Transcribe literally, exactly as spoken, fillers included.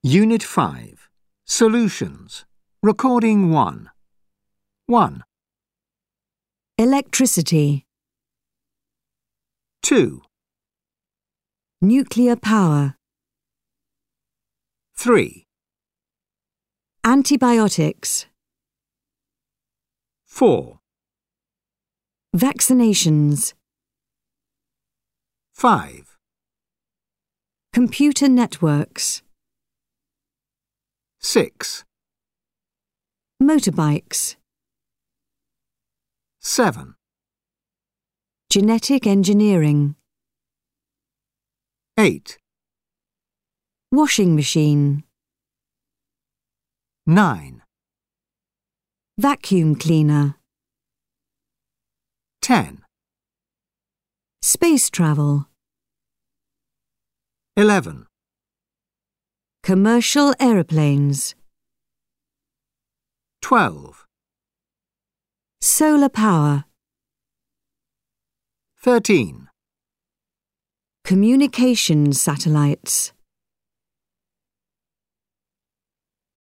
Unit five. Solutions. Recording one. one. Electricity. two. Nuclear power. three. Antibiotics. four. Vaccinations. five. Computer networks. six. Motorbikes. seven. Genetic engineering. eight. Washing machine. nine. Vacuum cleaner. ten. Space travel. eleven. Commercial aeroplanes. twelve. Solar power. thirteen. Communications satellites.